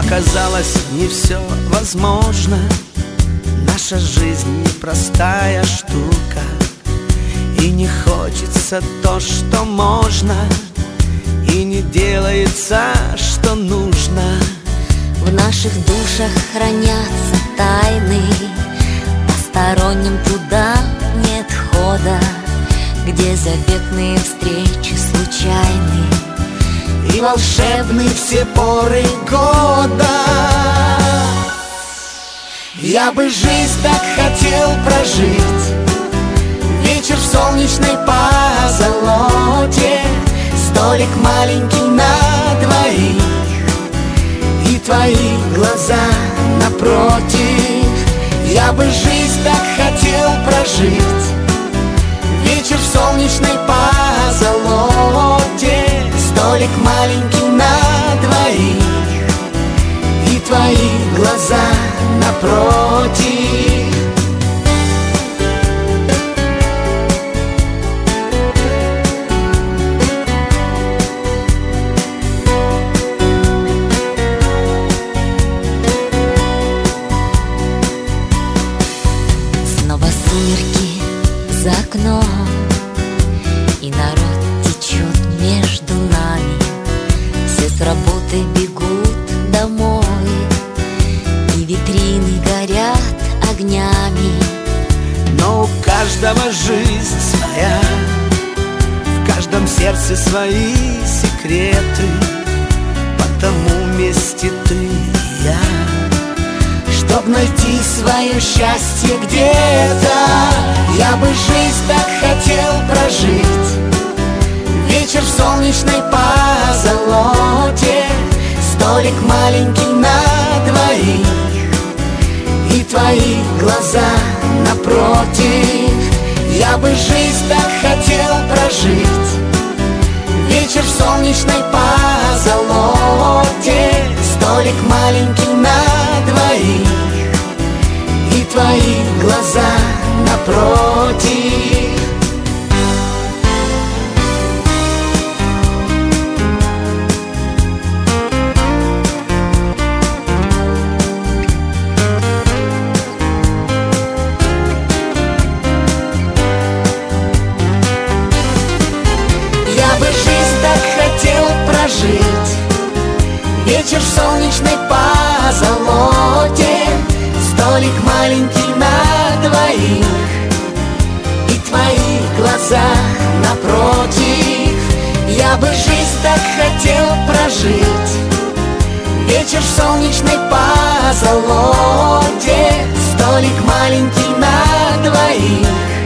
Оказалось, не все возможно. Наша жизнь непростая штука, и не хочется то, что можно, и не делается, что нужно. В наших душах хранятся тайны, посторонним туда нет хода, где заветные встречи случайны и волшебны все поры года. Я бы жизнь так хотел прожить, вечер в солнечной позолоте, столик маленький на двоих и твои глаза напротив. Я бы жизнь так хотел прожить, вечер в солнечной позолоте, столик маленький на двоих и твои глаза напротив. Снова сумерки за окном, и народ течет между нами. Все с работы бегут домой, и витрины горят огнями. Но у каждого жизнь своя, в каждом сердце свои секреты, потому вместе ты и я, чтоб найти свое счастье где-то. Я бы жизнь так хотел прожить, вечер в солнечной позолоте, столик маленький на двоих и твои глаза напротив. Я бы жизнь так хотел прожить, вечер в солнечной позолоте, столик маленький на двоих и твои глаза напротив. Я бы жизнь так хотел прожить, вечер в солнечной позолоте, столик маленький на двоих и твои глаза напротив. Я бы жизнь так хотел прожить, вечер в солнечной позолоте, столик маленький на двоих